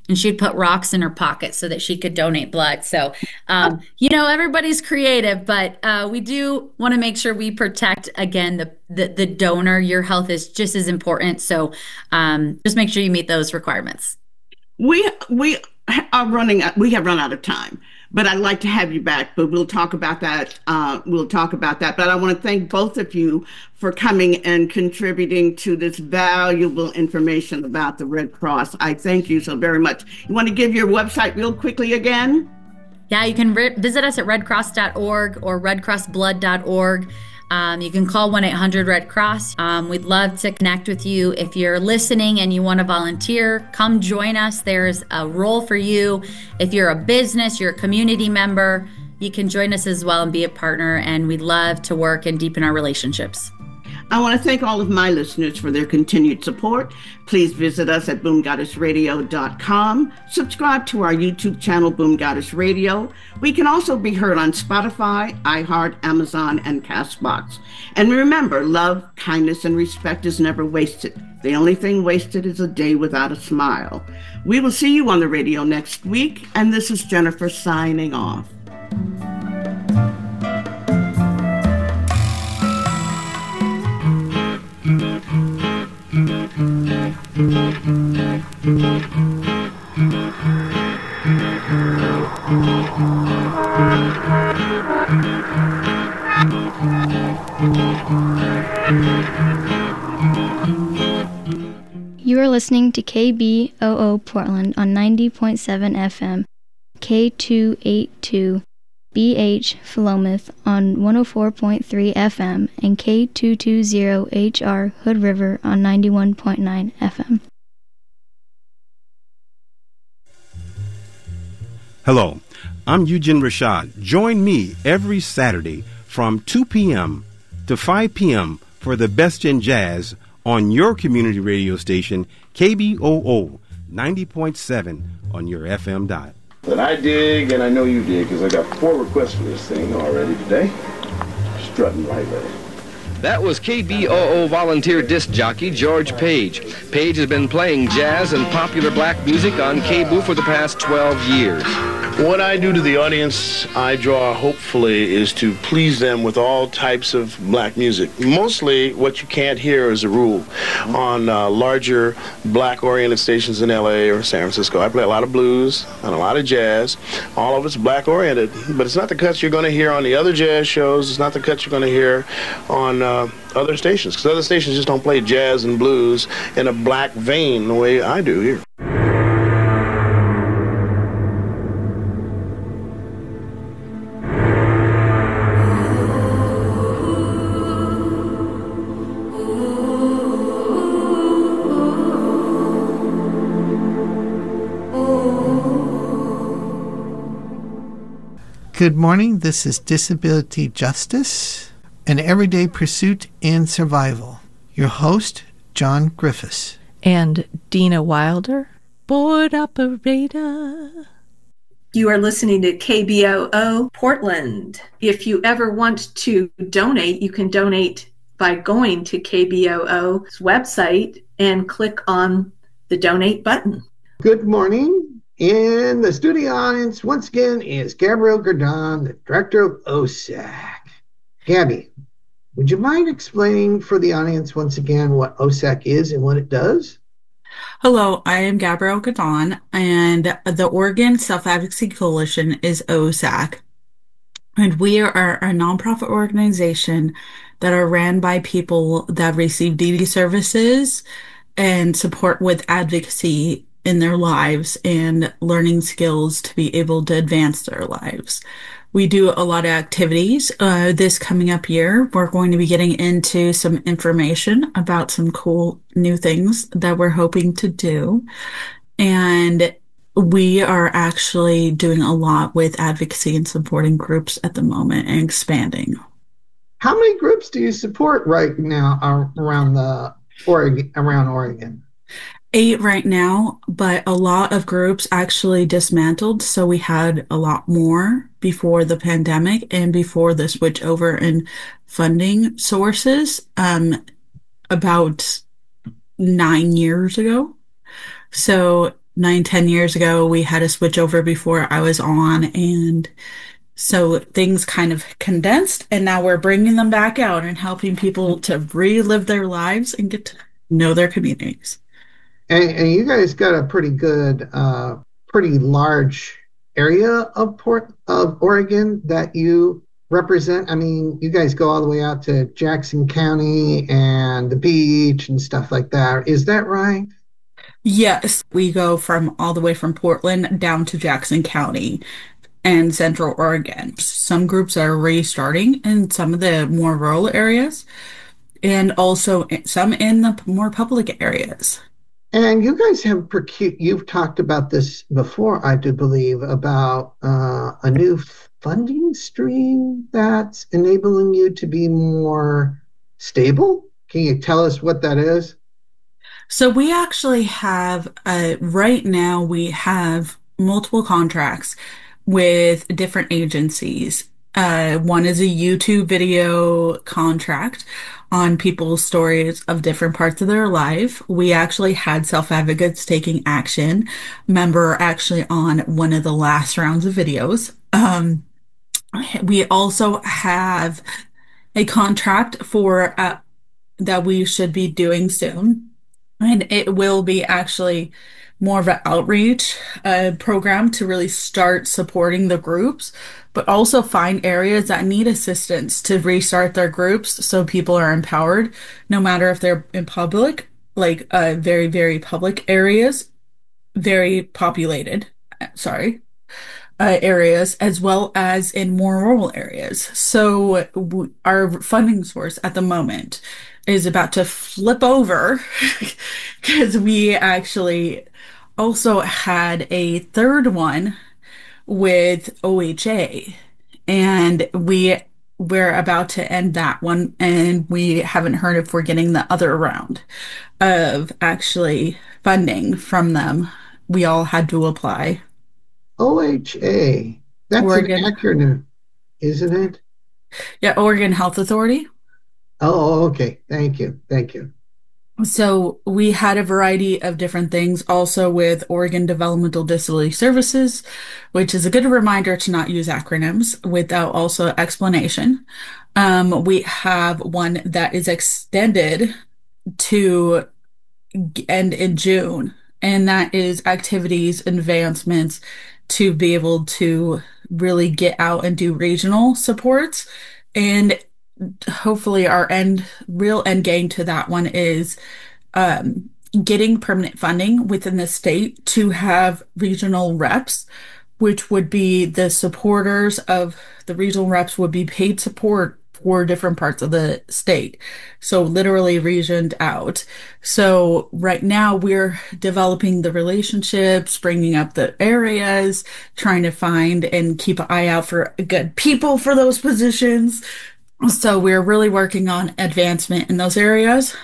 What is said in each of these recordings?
and she'd put rocks in her pocket so that she could donate blood. So, everybody's creative, but we do want to make sure we protect, again, the donor. Your health is just as important. So just make sure you meet those requirements. We are running. We have run out of time, but I'd like to have you back. But we'll talk about that. We'll talk about that. But I want to thank both of you for coming and contributing to this valuable information about the Red Cross. I thank you so very much. You want to give your website real quickly again? Yeah, you can visit us at redcross.org or redcrossblood.org. You can call 1-800-RED-CROSS. We'd love to connect with you. If you're listening and you want to volunteer, come join us. There's a role for you. If you're a business, you're a community member, you can join us as well and be a partner. And we'd love to work and deepen our relationships. I want to thank all of my listeners for their continued support. Please visit us at boomgoddessradio.com. Subscribe to our YouTube channel, Boom Goddess Radio. We can also be heard on Spotify, iHeart, Amazon, and CastBox. And remember, love, kindness, and respect is never wasted. The only thing wasted is a day without a smile. We will see you on the radio next week, and this is Jennifer signing off. You are listening to KBOO Portland on 90.7 FM, K282BH Philomath on 104.3 FM, and K220HR Hood River on 91.9 FM. Hello, I'm Eugene Rashad. Join me every Saturday from 2 p.m. to 5 p.m. for the best in jazz on your community radio station, KBOO 90.7 on your FM dial. But I dig, and I know you dig, because I got 4 requests for this thing already today. Strutting right there. That was KBOO volunteer disc jockey George Page. Page has been playing jazz and popular black music on KBOO for the past 12 years. What I do to the audience, I draw, hopefully, is to please them with all types of black music. Mostly what you can't hear, as a rule, on larger black-oriented stations in L.A. or San Francisco. I play a lot of blues and a lot of jazz. All of it's black-oriented, but it's not the cuts you're going to hear on the other jazz shows. It's not the cuts you're going to hear on other stations, because other stations just don't play jazz and blues in a black vein the way I do here. Good morning. This is Disability Justice, an everyday pursuit and survival. Your host, John Griffiths. And Dina Wilder, board operator. You are listening to KBOO Portland. If you ever want to donate, you can donate by going to KBOO's website and click on the donate button. Good morning. In the studio audience, once again, is Gabrielle Gordon, the director of OSAC. Gabby, would you mind explaining for the audience once again what OSAC is and what it does? Hello, I am Gabrielle Gordon, and the Oregon Self-Advocacy Coalition is OSAC. And we are a nonprofit organization that are ran by people that receive DD services and support with advocacy in their lives and learning skills to be able to advance their lives. We do a lot of activities. This coming up year, we're going to be getting into some information about some cool new things that we're hoping to do. And we are actually doing a lot with advocacy and supporting groups at the moment and expanding. How many groups do you support right now around Oregon? 8 right now, but a lot of groups actually dismantled. So we had a lot more before the pandemic and before the switch over in funding sources about 9 years ago. So 9, 10 years ago. We had a switch over before I was on, and so things kind of condensed, and now we're bringing them back out and helping people to relive their lives and get to know their communities. And you guys got a pretty good, pretty large area of Oregon that you represent. I mean, you guys go all the way out to Jackson County and the beach and stuff like that. Is that right? Yes, we go from all the way from Portland down to Jackson County and Central Oregon. Some groups are restarting in some of the more rural areas, and also some in the more public areas. And you guys have you've talked about this before, I do believe, about a new funding stream that's enabling you to be more stable. Can you tell us what that is? So we actually have, right now, we have multiple contracts with different agencies. One is a YouTube video contract on people's stories of different parts of their life. We actually had Self Advocates Taking Action member actually on one of the last rounds of videos. We also have a contract for that we should be doing soon. And it will be actually more of an outreach program to really start supporting the groups, but also find areas that need assistance to restart their groups so people are empowered, no matter if they're in public, like very, very public areas, very populated, areas, as well as in more rural areas. So our funding source at the moment is about to flip over because we actually also had a third one with OHA, and we're about to end that one, and we haven't heard if we're getting the other round of actually funding from them. We all had to apply. OHA, that's Oregon. An acronym, isn't it? Yeah, Oregon Health Authority. Oh, okay. Thank you. So we had a variety of different things also with Oregon Developmental Disability Services, which is a good reminder to not use acronyms without also explanation. We have one that is extended to end in June, and that is activities, advancements to be able to really get out and do regional supports. And hopefully our real end game to that one is getting permanent funding within the state to have regional reps, which would be the supporters of the regional reps would be paid support for different parts of the state. So literally regioned out. So right now we're developing the relationships, bringing up the areas, trying to find and keep an eye out for good people for those positions. So we're really working on advancement in those areas.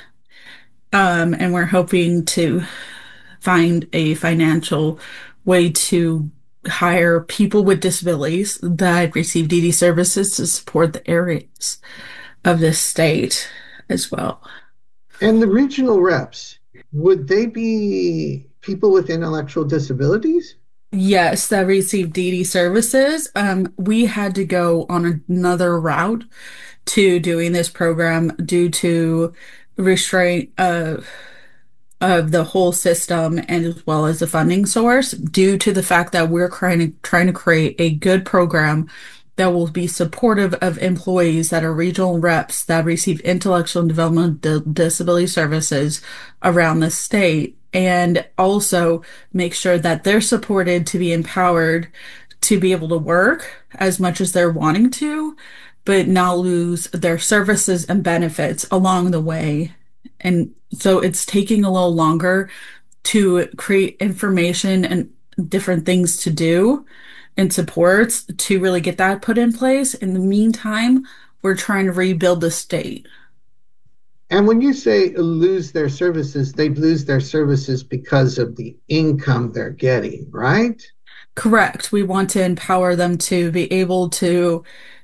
And we're hoping to find a financial way to hire people with disabilities that receive DD services to support the areas of the state as well. And the regional reps, would they be people with intellectual disabilities? Yes, that receive DD services. We had to go on another route to doing this program due to restraint of the whole system, and as well as the funding source, due to the fact that we're trying to create a good program that will be supportive of employees that are regional reps that receive intellectual and developmental disability services around the state, and also make sure that they're supported to be empowered to be able to work as much as they're wanting to, but not lose their services and benefits along the way. And so it's taking a little longer to create information and different things to do and supports to really get that put in place. In the meantime, we're trying to rebuild the state. And when you say lose their services, they'd lose their services because of the income they're getting, right? Correct. We want to empower them to be able to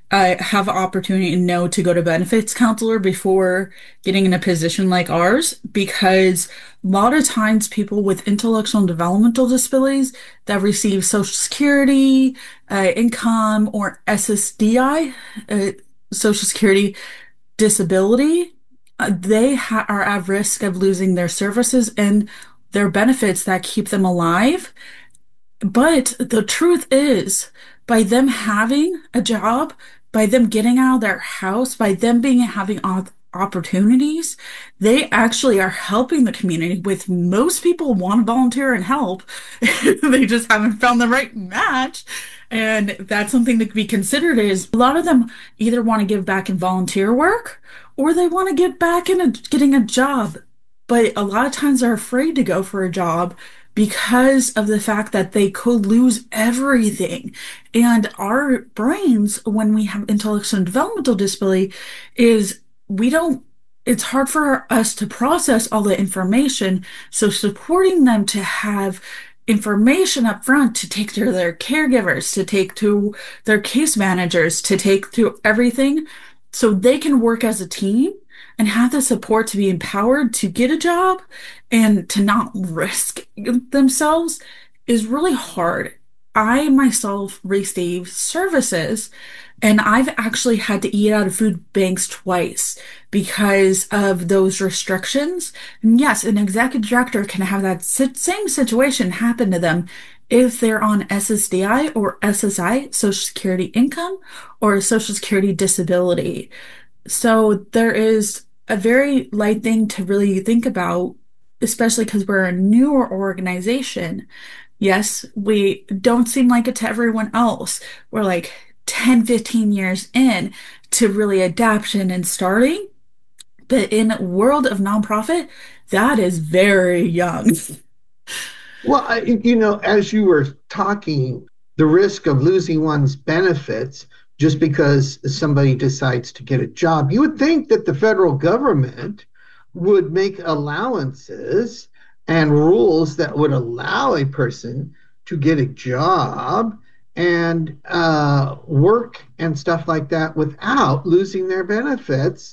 have an opportunity and know to go to benefits counselor before getting in a position like ours, because a lot of times people with intellectual and developmental disabilities that receive Social Security, income, or SSDI, Social Security disability, are at risk of losing their services and their benefits that keep them alive. But the truth is, by them having a job, by them getting out of their house, by them having opportunities, they actually are helping the community. With most people want to volunteer and help, they just haven't found the right match. And that's something to be considered. Is a lot of them either want to give back in volunteer work or they want to get back in getting a job. But a lot of times they're afraid to go for a job because of the fact that they could lose everything. And our brains, when we have intellectual and developmental disability, it's hard for us to process all the information. So supporting them to have information up front, to take to their caregivers, to take to their case managers, to take to everything, so they can work as a team and have the support to be empowered to get a job and to not risk themselves, is really hard. I myself receive services, and I've actually had to eat out of food banks twice because of those restrictions. And yes, an executive director can have that same situation happen to them if they're on SSDI or SSI, Social Security income, or Social Security disability. So there is a very light thing to really think about, especially because we're a newer organization. Yes, we don't seem like it to everyone else. We're like 10, 15 years in to really adaption and starting. But in a world of nonprofit, that is very young. Well, as you were talking, the risk of losing one's benefits just because somebody decides to get a job, you would think that the federal government would make allowances and rules that would allow a person to get a job and work and stuff like that without losing their benefits,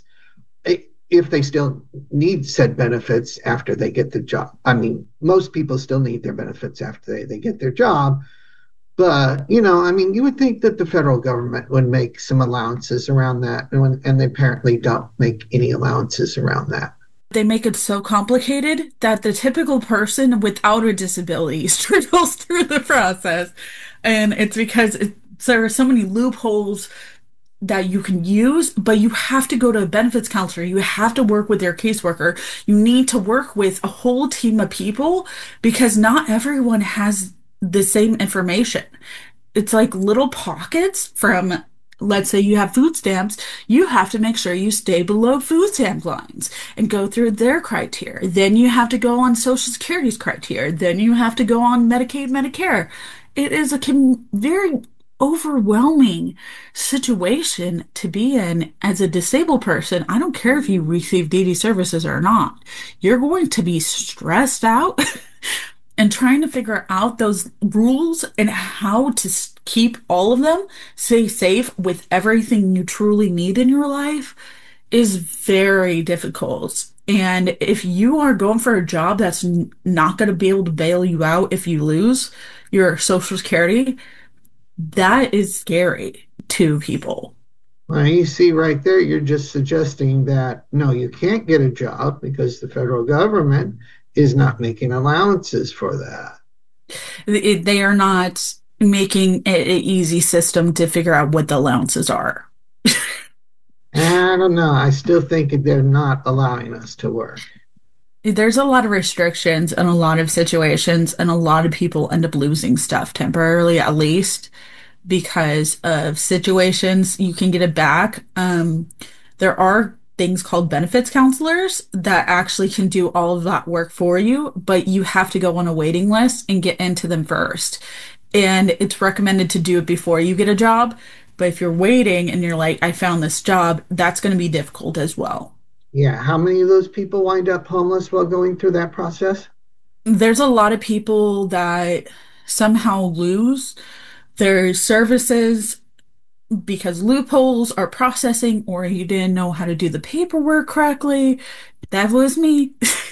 if they still need said benefits after they get the job. I mean, most people still need their benefits after they get their job. But, you would think that the federal government would make some allowances around that, and they apparently don't make any allowances around that. They make it so complicated that the typical person without a disability struggles through the process. And it's because there are so many loopholes that you can use, but you have to go to a benefits counselor. You have to work with your caseworker. You need to work with a whole team of people because not everyone has the same information. It's like little pockets from, let's say you have food stamps, you have to make sure you stay below food stamp lines and go through their criteria. Then you have to go on Social Security's criteria. Then you have to go on Medicaid, Medicare. It is a very overwhelming situation to be in as a disabled person. I don't care if you receive DD services or not. You're going to be stressed out and trying to figure out those rules and how to keep all of them stay safe with everything you truly need in your life is very difficult. And if you are going for a job that's not going to be able to bail you out if you lose your Social Security, that is scary to people. Well, you see right there, you're just suggesting that, no, you can't get a job because the federal government is not making allowances for that. They are not making an easy system to figure out what the allowances are. I don't know. I still think they're not allowing us to work. There's a lot of restrictions in a lot of situations, and a lot of people end up losing stuff temporarily, at least, because of situations. You can get it back. There are things called benefits counselors that actually can do all of that work for you, but you have to go on a waiting list and get into them first. And it's recommended to do it before you get a job. But if you're waiting and you're like, I found this job, that's going to be difficult as well. Yeah. How many of those people wind up homeless while going through that process? There's a lot of people that somehow lose their services because loopholes are processing or you didn't know how to do the paperwork correctly. That was me.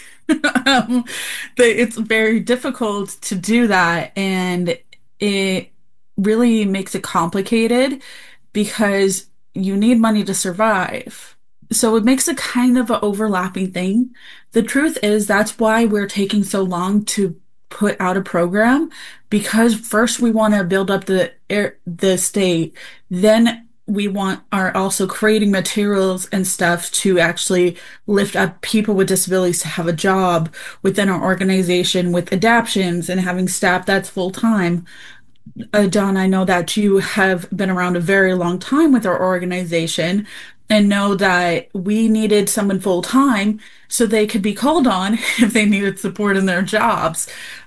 um, it's very difficult to do that, and it really makes it complicated because you need money to survive. So it makes it kind of an overlapping thing. The truth is that's why we're taking so long to put out a program, because first we want to build up the state, then we are also creating materials and stuff to actually lift up people with disabilities to have a job within our organization with adaptions and having staff that's full time. John, I know that you have been around a very long time with our organization and know that we needed someone full time so they could be called on if they needed support in their jobs,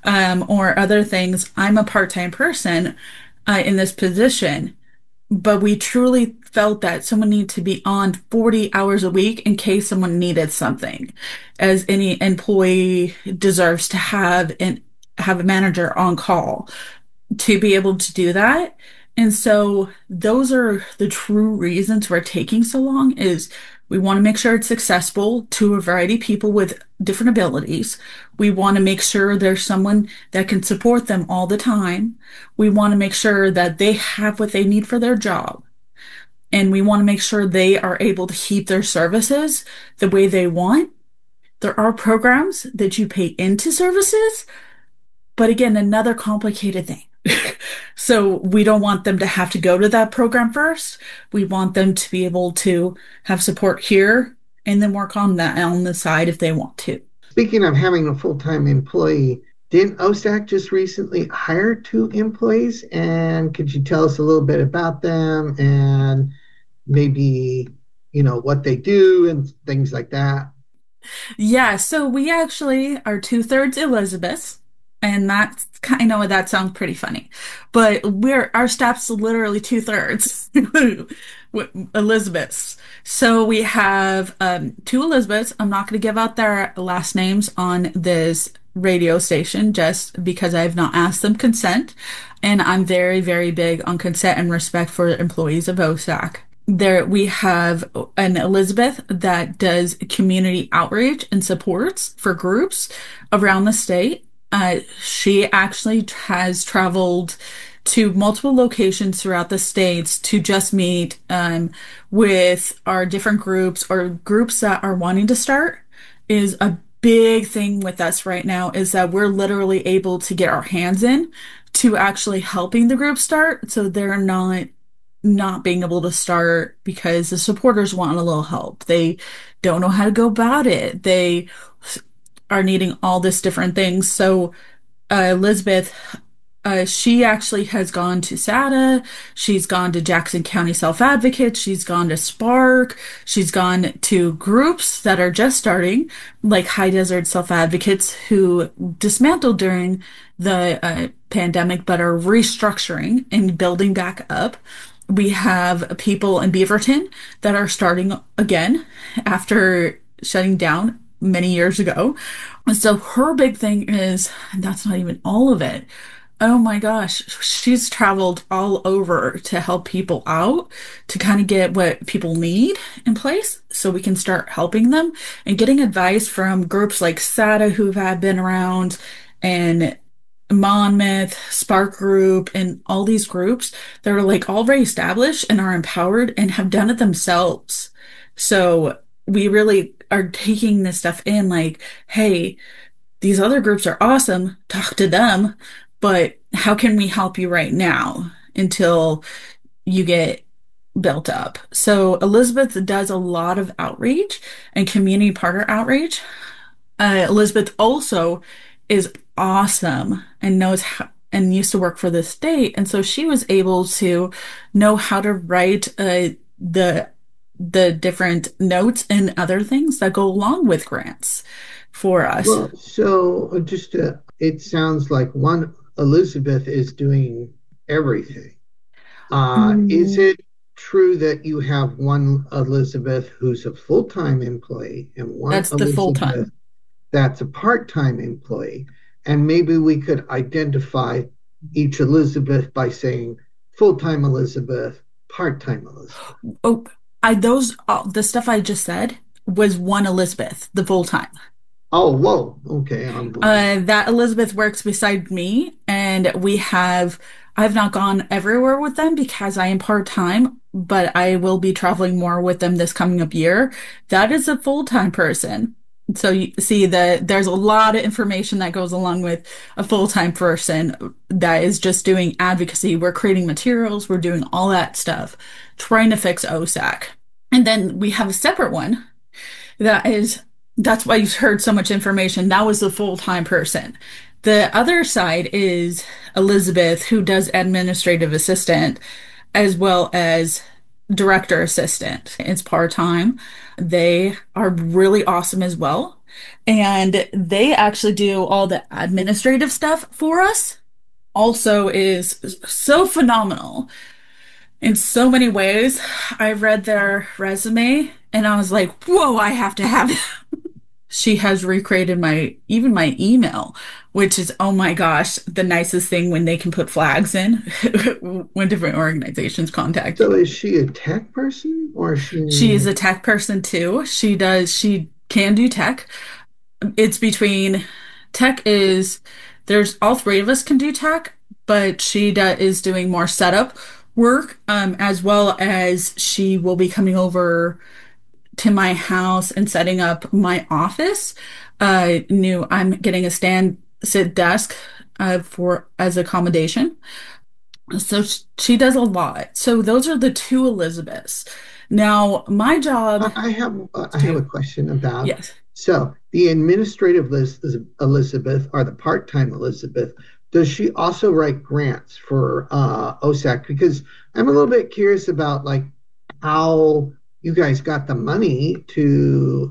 or other things. I'm a part-time person in this position, but we truly felt that someone needed to be on 40 hours a week in case someone needed something, as any employee deserves to have a manager on call to be able to do that. And so those are the true reasons we're taking so long, is we want to make sure it's accessible to a variety of people with different abilities. We want to make sure there's someone that can support them all the time. We want to make sure that they have what they need for their job. And we want to make sure they are able to keep their services the way they want. There are programs that you pay into services, but again, another complicated thing. So we don't want them to have to go to that program first. We want them to be able to have support here and then work on that on the side if they want to. Speaking of having a full-time employee, didn't OSAC just recently hire 2 employees? And could you tell us a little bit about them and maybe, what they do and things like that? Yeah, so we actually are 2/3 Elizabeth. And that's kind of, that sounds pretty funny, but our staff's literally 2/3 Elizabeths. So we have 2 Elizabeths. I'm not going to give out their last names on this radio station just because I have not asked them consent. And I'm very, very big on consent and respect for employees of OSAC. There we have an Elizabeth that does community outreach and supports for groups around the state. She actually has traveled to multiple locations throughout the states to just meet with our different groups or groups that are wanting to start. Is a big thing with us right now, is that we're literally able to get our hands in to actually helping the group start, so they're not being able to start because the supporters want a little help. They don't know how to go about it. They are needing all this different things. So Elizabeth, she actually has gone to SATA. She's gone to Jackson County Self Advocates. She's gone to Spark. She's gone to groups that are just starting, like High Desert Self Advocates, who dismantled during the pandemic but are restructuring and building back up. We have people in Beaverton that are starting again after shutting down many years ago. So her big thing is, and that's not even all of it. Oh my gosh, she's traveled all over to help people out, to kind of get what people need in place so we can start helping them and getting advice from groups like SATA who have been around, and Monmouth, Spark Group, and all these groups that are like already established and are empowered and have done it themselves. So we really are taking this stuff in like, hey, these other groups are awesome, talk to them, but how can we help you right now until you get built up? So Elizabeth does a lot of outreach and community partner outreach. Elizabeth also is awesome and knows how, and used to work for the state, and so she was able to know how to write the different notes and other things that go along with grants for us. Well, so just it sounds like one Elizabeth is doing everything. Is it true that you have one Elizabeth who's a full-time employee and one that's the Elizabeth full-time that's a part-time employee? And maybe we could identify each Elizabeth by saying full-time Elizabeth, part-time Elizabeth? Oh, the stuff I just said was one Elizabeth, the full time. Oh, whoa. Okay. That Elizabeth works beside me, and I've not gone everywhere with them because I am part-time, but I will be traveling more with them this coming up year. That is a full-time person. So you see that there's a lot of information that goes along with a full-time person that is just doing advocacy. We're creating materials, we're doing all that stuff, trying to fix OSAC. And then we have a separate one that's why you've heard so much information. That was the full-time person. The other side is Elizabeth, who does administrative assistant as well as director assistant. It's part-time. They are really awesome as well. And they actually do all the administrative stuff for us. Also is so phenomenal in so many ways. I read their resume and I was like, whoa, I have to have it. She has recreated my email, which is, oh my gosh, the nicest thing when they can put flags in when different organizations contact you. So is she a tech person or She is a tech person too. She can do tech. It's between there's all three of us can do tech, but she is doing more setup work, as well as she will be coming over to my house and setting up my office. I'm getting a sit desk as accommodation. So she does a lot. So those are the two Elizabeths. Now my job. I have a question about. Yes. So the administrative Elizabeth or the part-time Elizabeth, does she also write grants for OSAC? Because I'm a little bit curious about like how you guys got the money to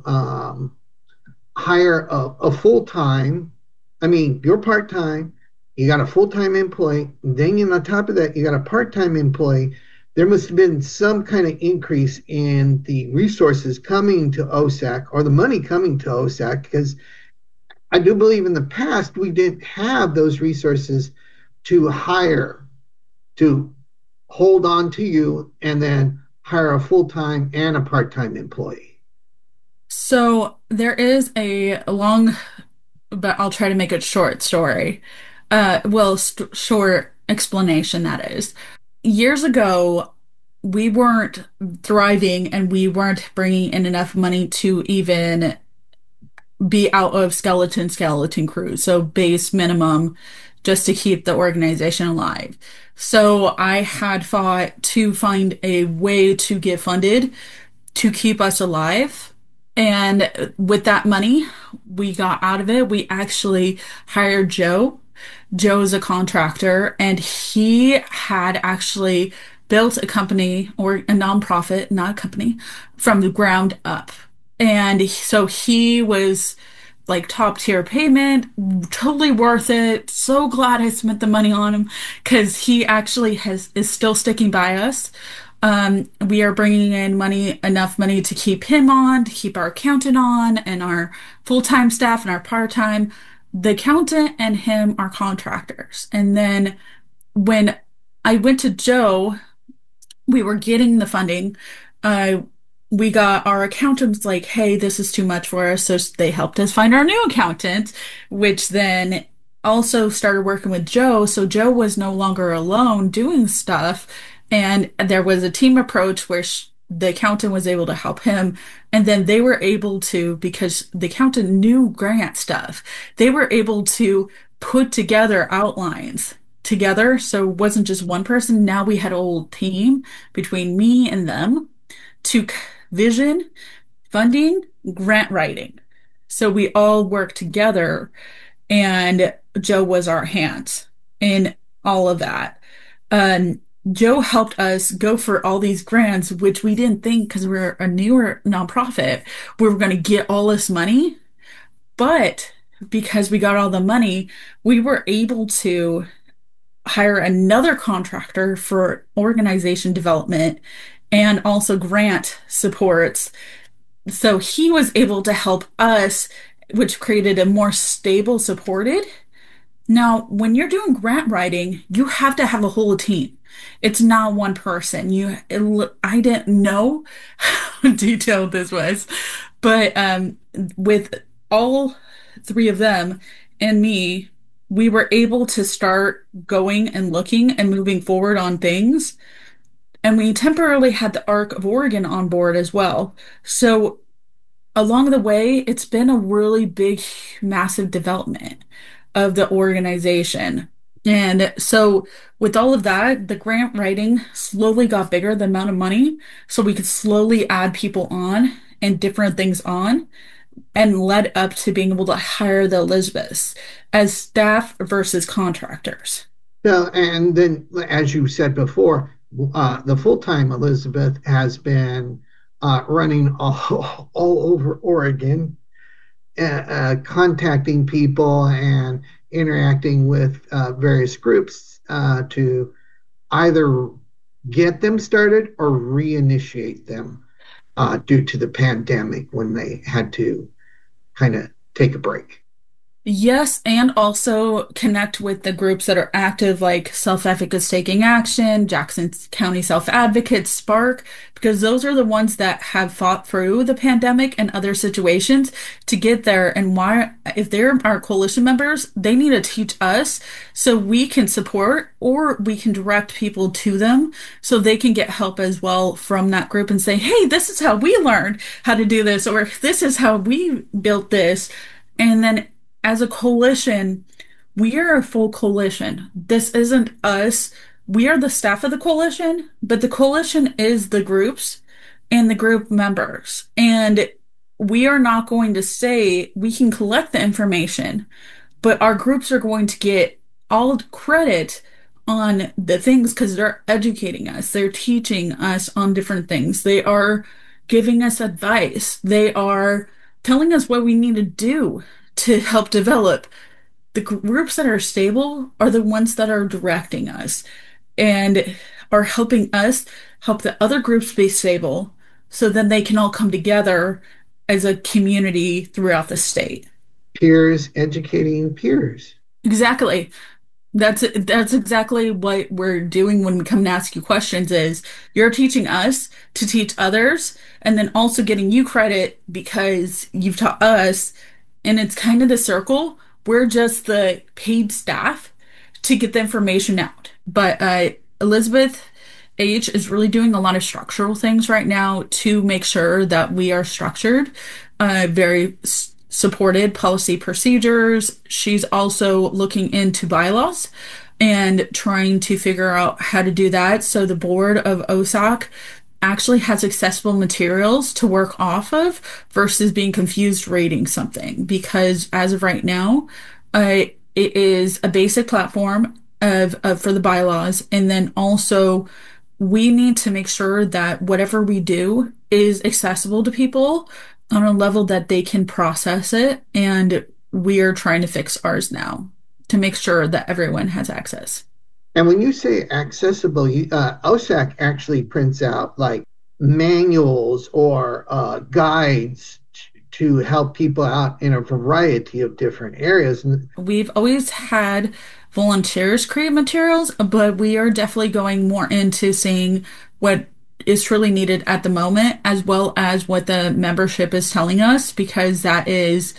hire a full-time. I mean, you're part-time, you got a full-time employee, then on top of that, you got a part-time employee. There must have been some kind of increase in the resources coming to OSAC or the money coming to OSAC, because I do believe in the past we didn't have those resources to hire, to hold on to you and then hire a full-time and a part-time employee. So there is a long, but I'll try to make it short story. Short explanation, that is. Years ago, we weren't thriving and we weren't bringing in enough money to even be out of skeleton crew. So base minimum just to keep the organization alive. So I had fought to find a way to get funded to keep us alive. And with that money we got out of it, we actually hired Joe. Joe is a contractor, and he had actually built a company, or a nonprofit, not a company, from the ground up. And so he was like top tier payment, totally worth it. So glad I spent the money on him, because he actually is still sticking by us. We are bringing in enough money to keep him on, to keep our accountant on, and our full-time staff and our part-time. The accountant and him are contractors. And then when I went to Joe, we were getting the funding. We got our accountants like, hey, this is too much for us. So they helped us find our new accountant, which then also started working with Joe. So Joe was no longer alone doing stuff. And there was a team approach where the accountant was able to help him. And then they were able to, because the accountant knew grant stuff, they were able to put together outlines together. So it wasn't just one person. Now we had a whole team between me and them to vision, funding, grant writing. So we all worked together, and Joe was our hands in all of that. Joe helped us go for all these grants, which we didn't think, because we're a newer nonprofit, we were going to get all this money. But because we got all the money, we were able to hire another contractor for organization development and also grant supports. So he was able to help us, which created a more stable, supported Now, when you're doing grant writing, you have to have a whole team. It's not one person. I didn't know how detailed this was, but with all three of them and me, we were able to start going and looking and moving forward on things. And we temporarily had the Arc of Oregon on board as well. So along the way, it's been a really big, massive development of the organization. And so, with all of that, the grant writing slowly got bigger, the amount of money, so we could slowly add people on and different things on, and led up to being able to hire the Elizabeths as staff versus contractors. So, and then, as you said before, the full-time Elizabeth has been running all over Oregon, contacting people and interacting with various groups to either get them started or reinitiate them due to the pandemic when they had to kind of take a break. Yes, and also connect with the groups that are active, like Self Advocates Taking Action, Jackson County Self Advocates, Spark, because those are the ones that have fought through the pandemic and other situations to get there. And why, if they're our coalition members, they need to teach us so we can support or we can direct people to them so they can get help as well from that group and say, hey, this is how we learned how to do this, or this is how we built this. And then as a coalition, we are a full coalition. This isn't us. We are the staff of the coalition, but the coalition is the groups and the group members. And we are not going to say we can collect the information, but our groups are going to get all credit on the things because they're educating us. They're teaching us on different things. They are giving us advice. They are telling us what we need to do to help develop. The groups that are stable are the ones that are directing us and are helping us help the other groups be stable so then they can all come together as a community throughout the state. Peers educating peers. Exactly. That's exactly what we're doing when we come to ask you questions is you're teaching us to teach others and then also getting you credit because you've taught us. And it's kind of the circle. We're just the paid staff to get the information out. But Elizabeth H is really doing a lot of structural things right now to make sure that we are structured, very supported policy procedures. She's also looking into bylaws and trying to figure out how to do that. So the board of OSAC actually has accessible materials to work off of versus being confused rating something because as of right now it is a basic platform for the bylaws and then also we need to make sure that whatever we do is accessible to people on a level that they can process it and we are trying to fix ours now to make sure that everyone has access. And when you say accessible, OSAC actually prints out like manuals or guides to help people out in a variety of different areas. We've always had volunteers create materials, but we are definitely going more into seeing what is truly needed at the moment, as well as what the membership is telling us, because that is,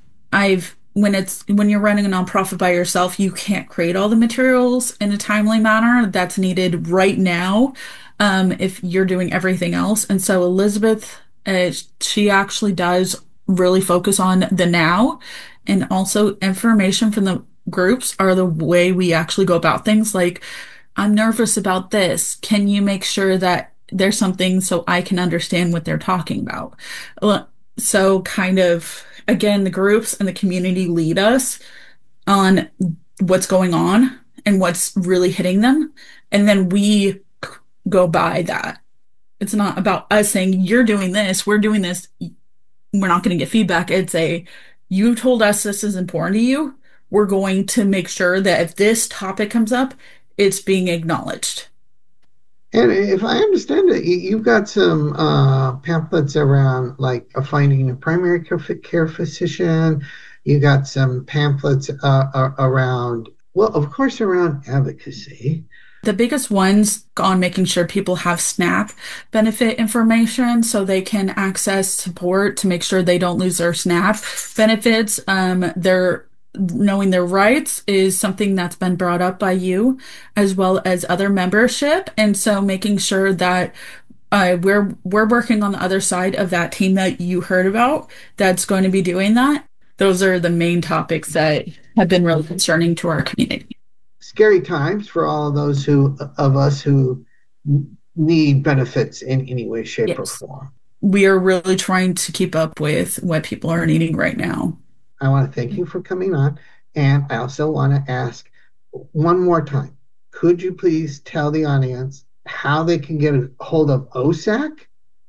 when you're running a nonprofit by yourself, you can't create all the materials in a timely manner that's needed right now, if you're doing everything else. And so Elizabeth, she actually does really focus on the now, and also information from the groups are the way we actually go about things. Like, I'm nervous about this. Can you make sure that there's something so I can understand what they're talking about? So kind of, again, the groups and the community lead us on what's going on and what's really hitting them. And then we go by that. It's not about us saying, you're doing this, we're doing this. We're not going to get feedback. It's you told us this is important to you. We're going to make sure that if this topic comes up, it's being acknowledged. And if I understand it, you've got some pamphlets around like finding a primary care physician. You got some pamphlets around, well, of course, around advocacy. The biggest ones on making sure people have SNAP benefit information so they can access support to make sure they don't lose their SNAP benefits. Knowing their rights is something that's been brought up by you as well as other membership. And so making sure that we're working on the other side of that team that you heard about that's going to be doing that. Those are the main topics that have been really concerning to our community. Scary times for all of those of us who need benefits in any way, shape, or form. We are really trying to keep up with what people are needing right now. I want to thank you for coming on. And I also want to ask one more time, could you please tell the audience how they can get a hold of OSAC?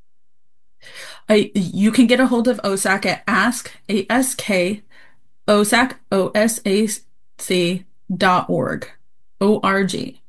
You can get a hold of OSAC at askosac.org. O-R-G.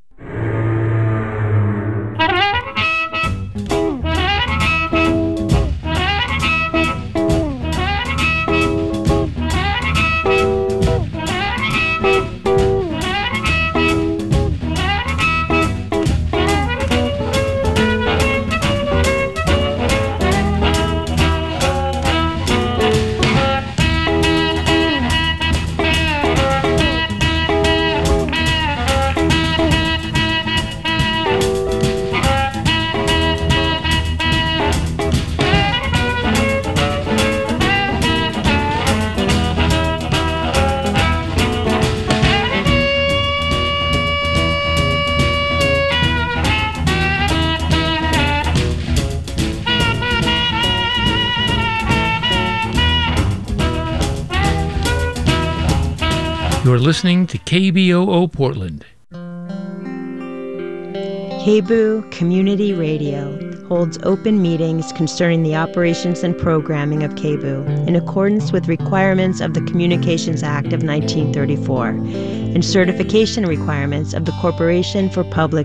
You're listening to KBOO Portland. KBOO Community Radio holds open meetings concerning the operations and programming of KBOO in accordance with requirements of the Communications Act of 1934 and certification requirements of the Corporation for Public